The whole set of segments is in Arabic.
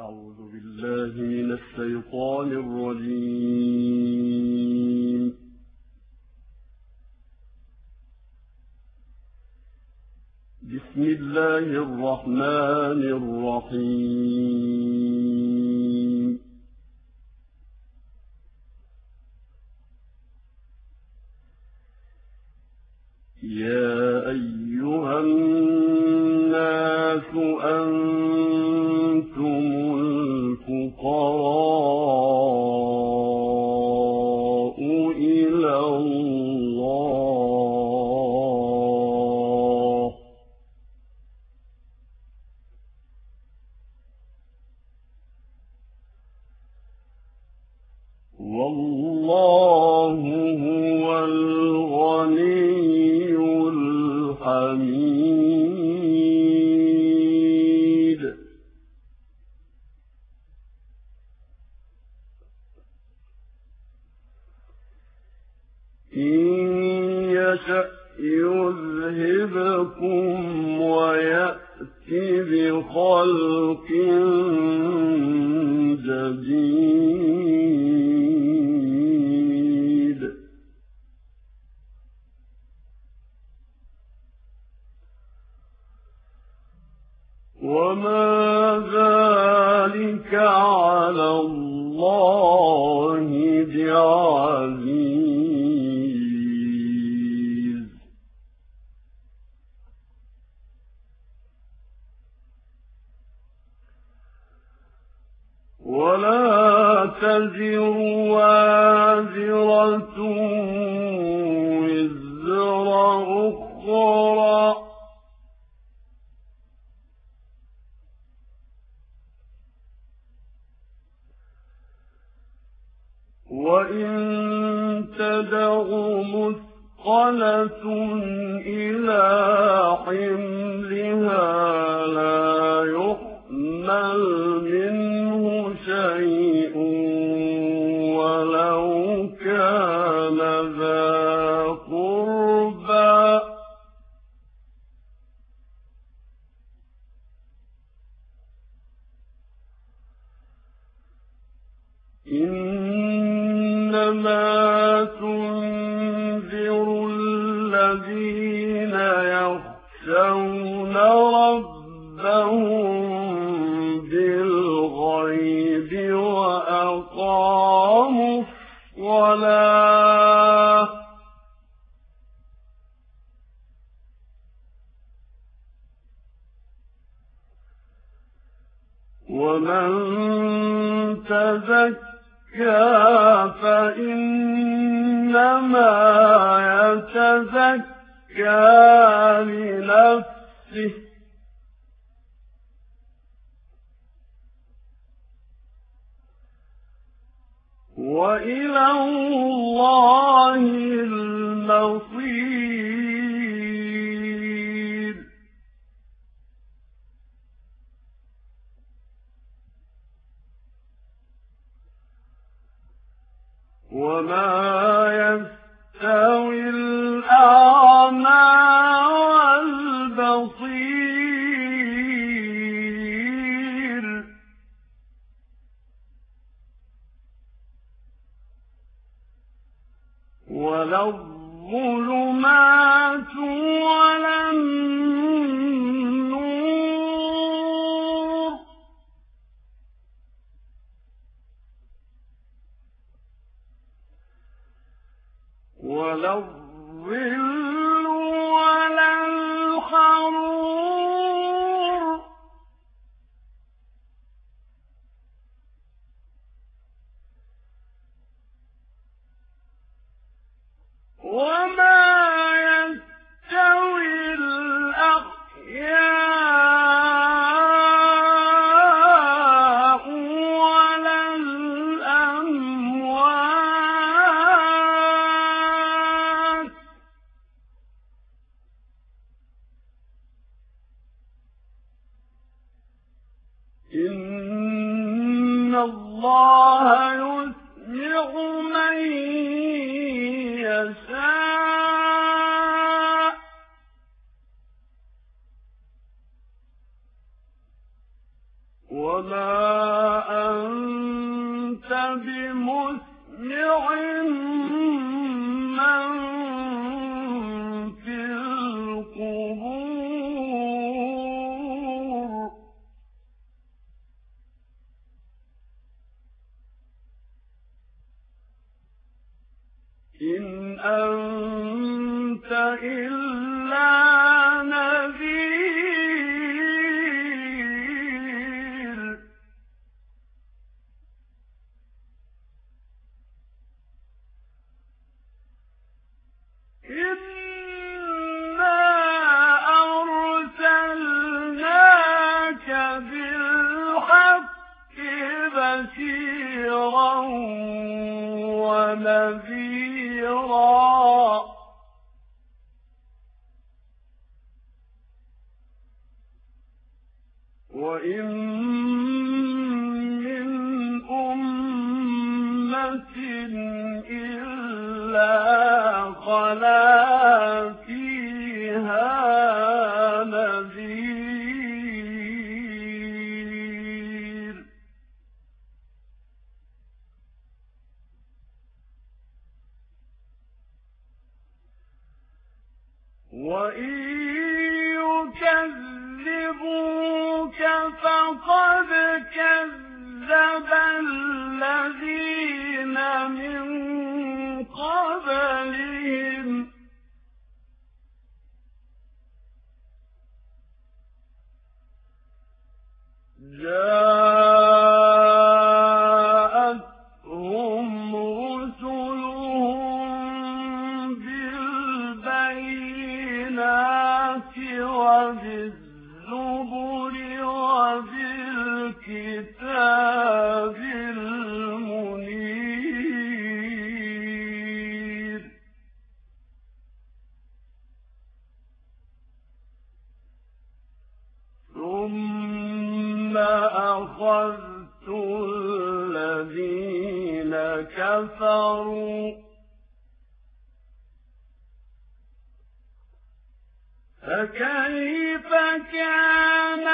أعوذ بالله من الشيطان الرجيم. بسم الله الرحمن الرحيم. يا أيها الناس أنتم الفقراء إلى الله والله هو الغني الحميد. إن يشأ يذهبكم ويأت بخلق جديد. وما ذلك على الله بعزيز. ولا تزر وازرة وزر أخرى وإن تدع مثقلة إلى حملها لا يحمل منه شيء ولو كان ذا قربى. إنما تنذر الذين يخشون ربهم بالغيب وأقاموا الصلاة ومن تزكى فإنما يتزكى لنفسه وإلى الله المصير. وما يستوي الأعمى والبصير ولا الظلمات ولا النور ولا الظل ولا الحرور وما يستوي الأحياء ولا الأموات إن الله يسمع من يشاء وما إن أنت إلا نذير إنا أرسلناك بالحق بشيرا ونذيرا وإن من أمة إلا خلا فيها نذير وإن يكذبوك فقد كذب الذين من قبلهم جاءتهم رسلهم بالبينات وبالزبر وبالكتاب المنير ثم أخذت الذين كفروا فكيف كان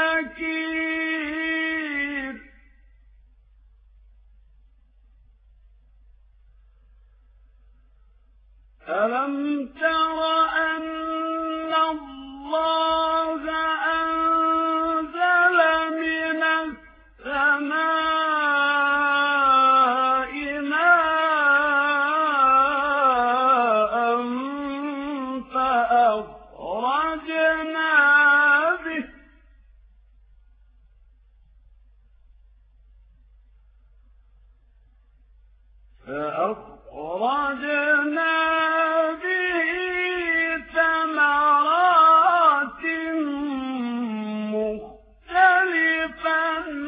نكير ألم تر أن الله أنزل من السماء ماء فأخرجنا به ثمرات مختلفا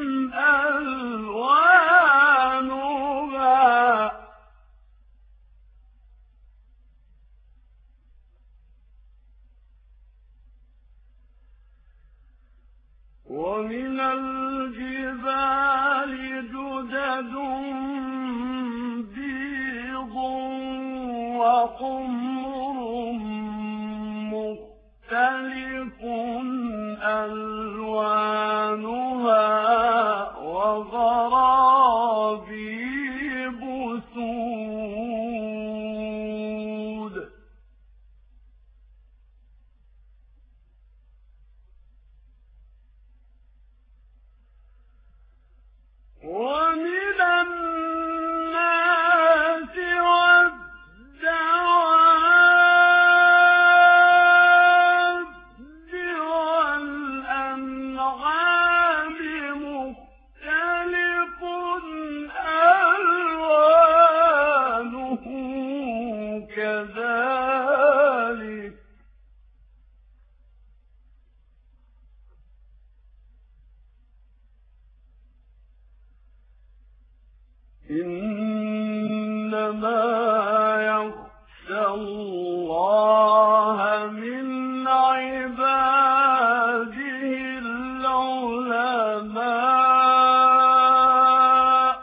ألوانها ومن الجبال جدد بيض وحمر مختلف ألوانها وغرابيب سود ومن الناس والدواب والأنعام مختلف ألوانه كذلك إنما يخشى الله من عباده العلماء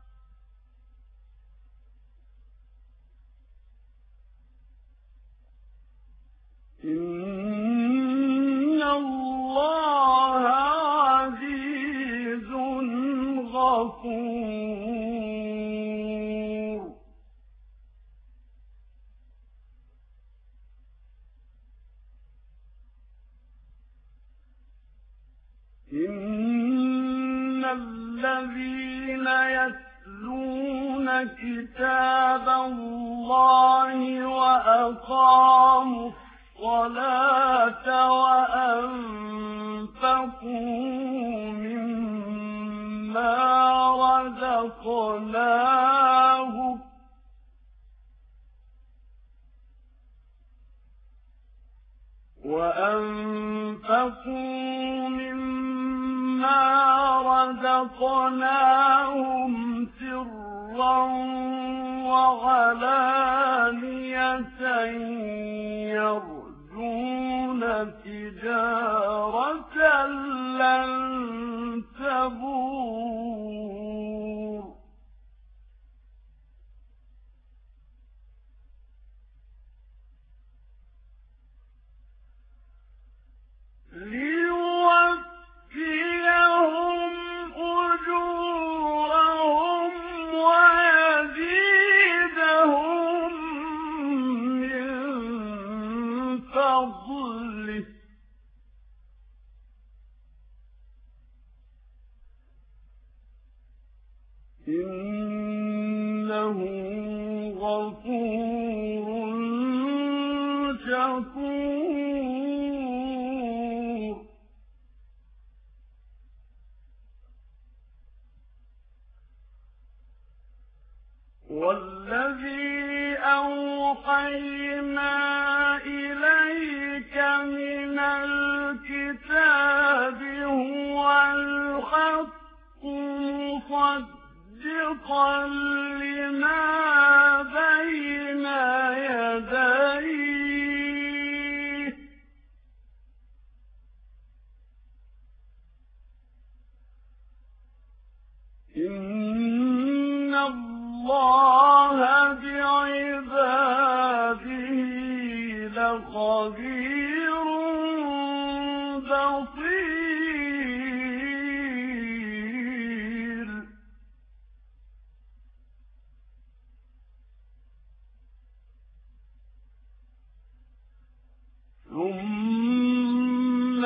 إن الله عزيز غفور إن الذين يتلون كتاب الله وأقاموا الصلاة وأنفقوا مما رزقناهم سرا وعلانية يرجون تجارة لن تبور ليوفيهم أجورهم ويزيدهم من فضله إنه غفور شكور والذي أوحينا إليك من الكتاب هو الحق مصدقا لما بين يديه إن الله بعباده لخبير بصير ثم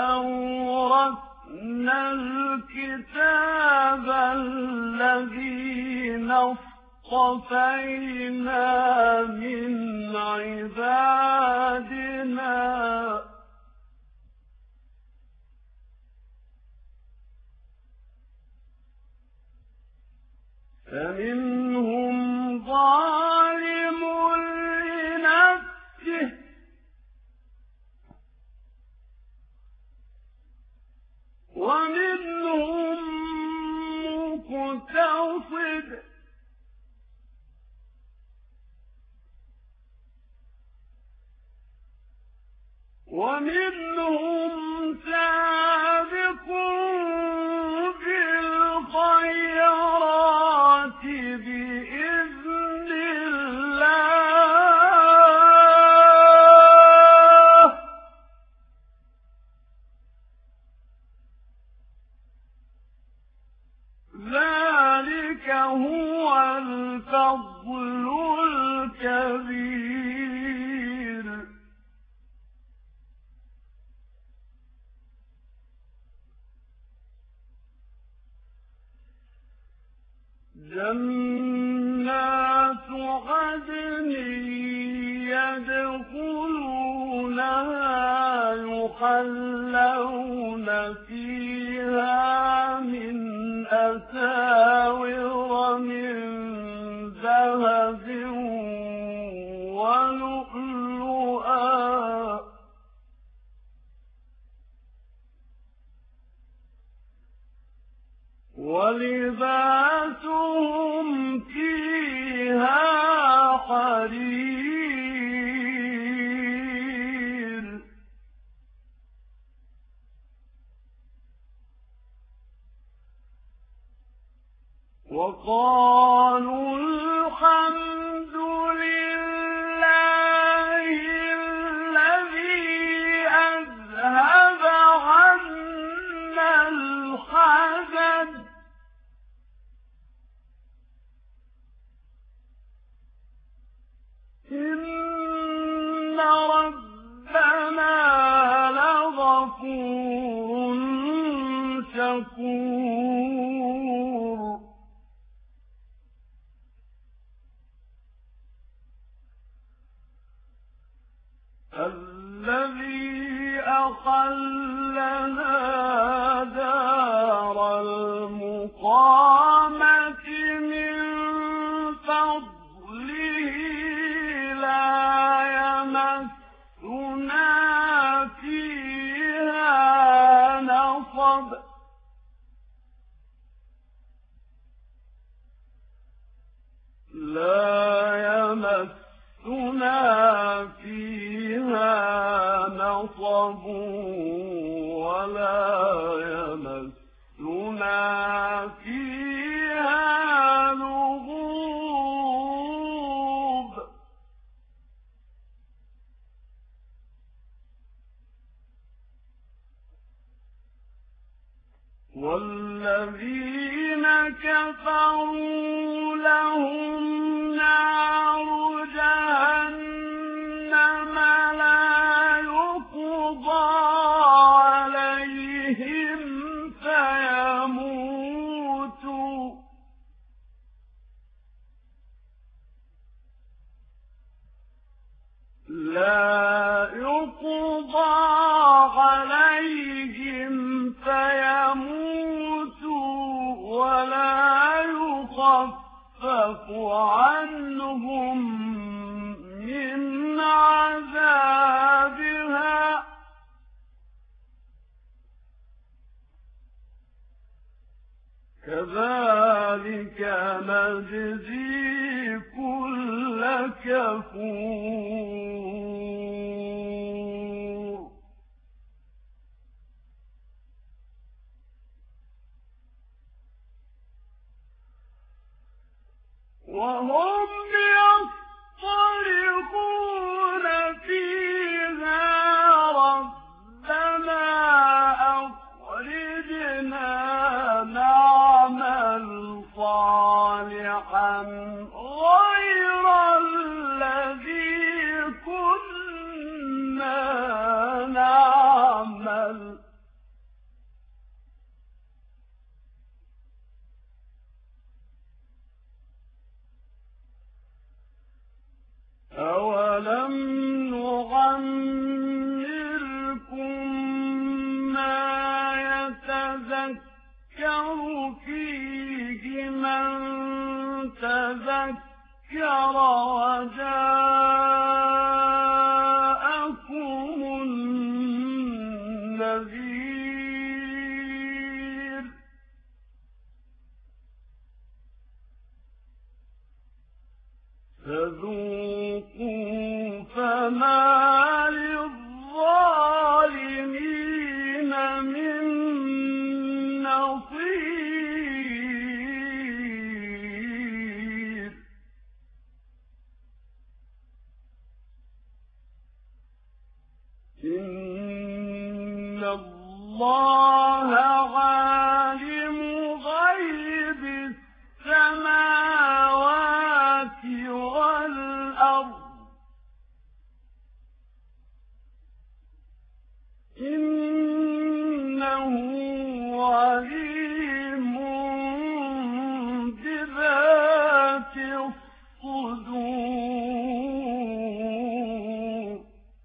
أورثنا الكتاب الذين اصطفينا من عبادنا فمنهم ظالم لنفسه ومنهم مقتصد ومنهم سابق بالخيرات بإذن الله ذلك هو الفضل الكبير جنات عدن يدخلونها يحلون فيها من أساور من ذهب ولؤلؤا ولباسهم فيها حرير وقالوا الحمد لله الذي أذهب عنا الحزن إن ربنا لغفور شكور المقامة من فضله لا يمسنا فيها نصب ولا يمسنا فيها لغوب والذين كفروا لهم نار جهنم لا يقضى عليهم فيموتوا ولا يخفف عنهم من عذابها كذلك نجزي كل كفور وهم يصطرخون فيها ربنا أخرجنا نعمل صالحا غير الذي كنا نعمل أولم نعمركم ما يتذكر فيه من تذكر وجاءكم النذير فذوقوا فما للظالمين من نصير إن الله عالم غيب السماوات والأرض إنه عليم بذات الصدور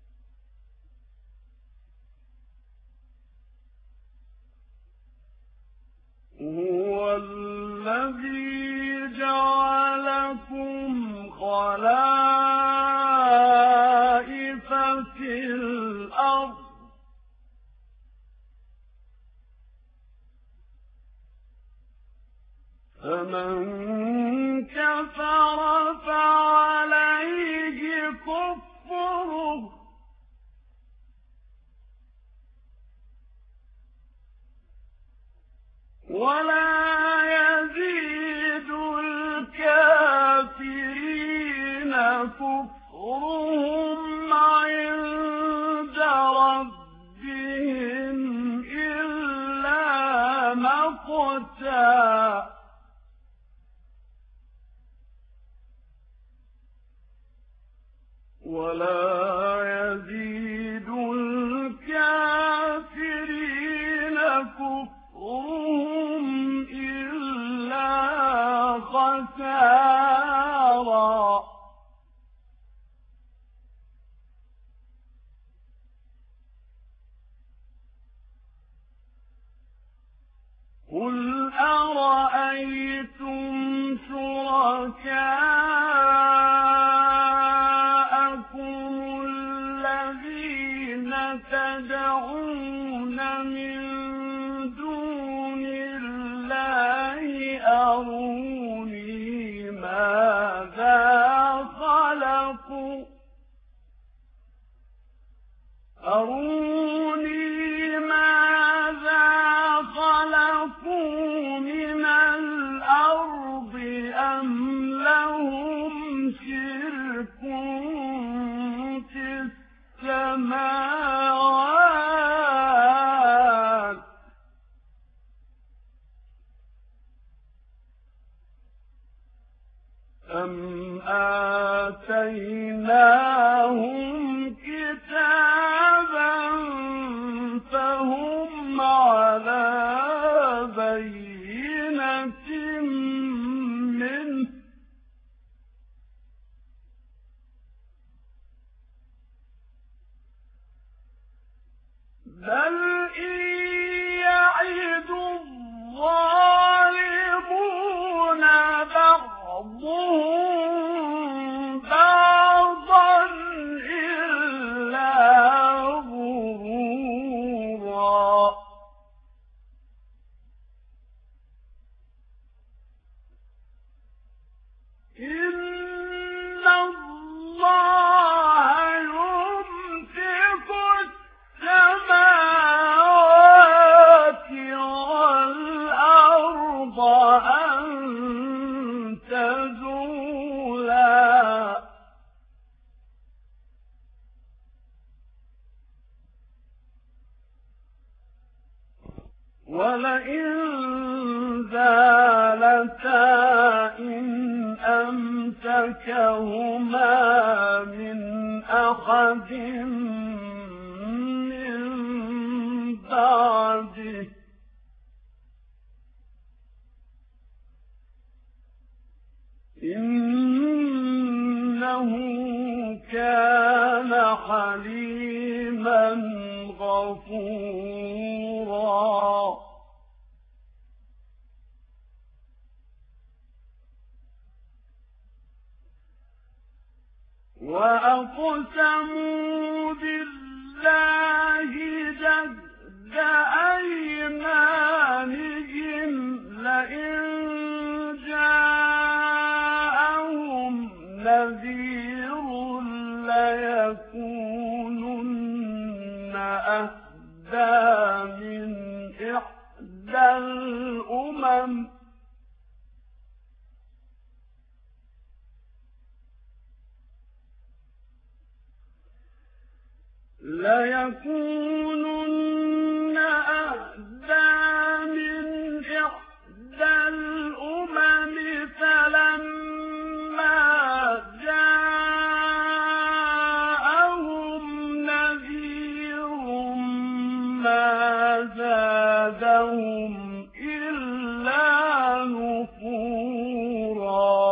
هو الذي جعلكم خلائف في الأرض فمن كفر فعليه كفره ولا يزيد الكافرين كفرهم عند ربهم إلا مقتا ولا يزيد الكافرين كفرهم إلا خسارا قل رأيتم شركاءكم الذين تدعون من دون الله أروني ماذا خلقوا من الأرض أم لهم شرك في السماوات أم آتيناهم كتابا فهم على بينة منه بل إن يعد الظالمون بعضهم بعضا إلا غرورا إن الله يمسك السماوات والأرض أن تزولا ولئن زالتا إن أمسكهما من أحد من بعده إنه كان حليما غفورا وأقسموا بالله جهد أيمانهم لئن جاءهم نذير ليكونن أهدى من إحدى الأمم ليكونن أهدى من إحدى الأمم فلما جاءهم نذير ما زادهم إلا نفورا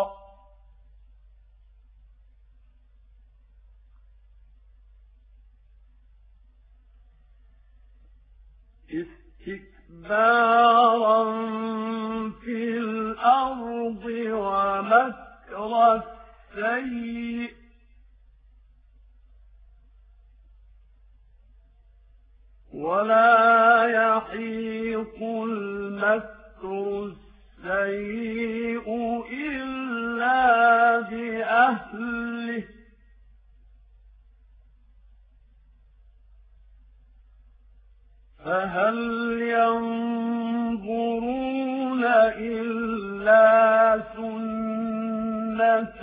استكبارا في الأرض ومكر السيء ولا يحيق المكر السيء إلا بأهله فهل ينظرون إلا سنة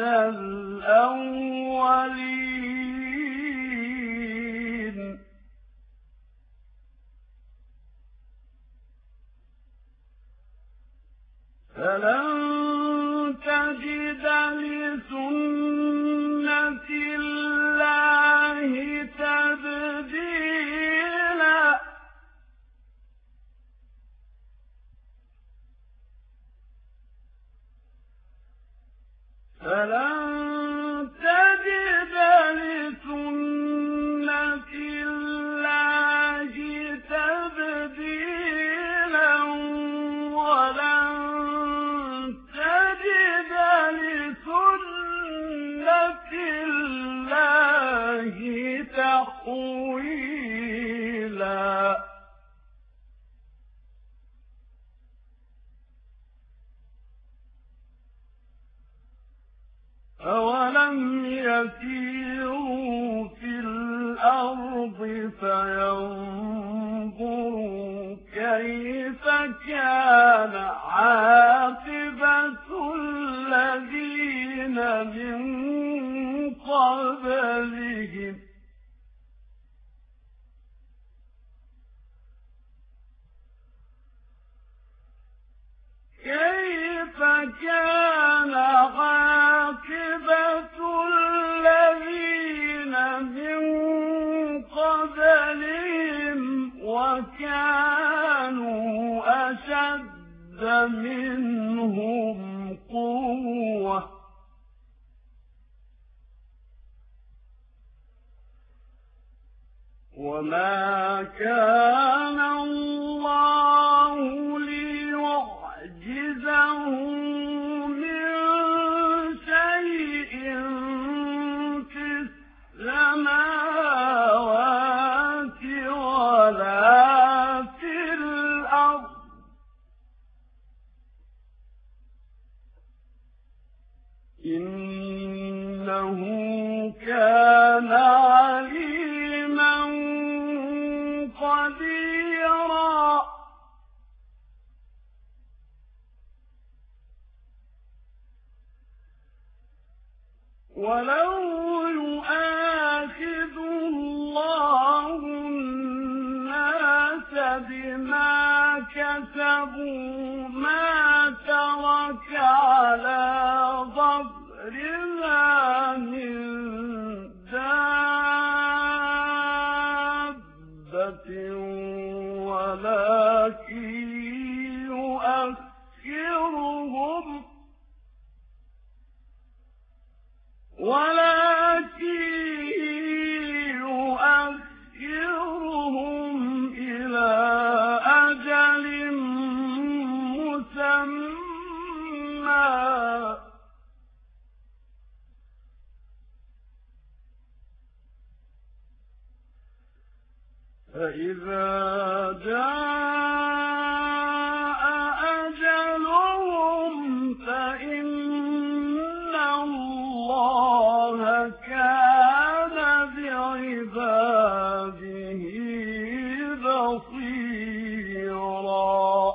الأولين فلن تجد لسنة الله تبديلا فلن تجد لسنة الله تبديلا ولن تأويلا أولم يسيروا في الأرض فينظروا كيف كان عاقبة الذين من قبلهم كيف كان عاقبة الذين من قبلهم وكانوا أشد منهم قوة وما كان الله ليعجزه من شيء في السماوات ولا في الأرض إنه كان عليما قديرا ولو يؤاخذ الله الناس بما كسبوا ما ترك على ظهرها من دابة ولكن يؤخرهم إلى أجل مسمى فإذا جاء أجلهم فإن الله كان بعباده بصيرا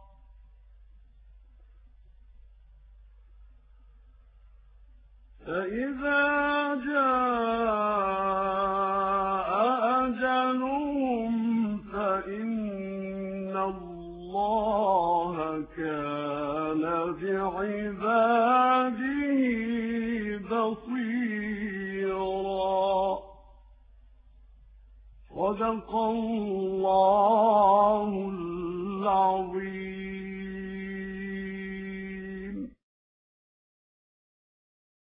فإذا جاء أجلهم فإن الله كان بعباده بصيرا صدق الله العظيم.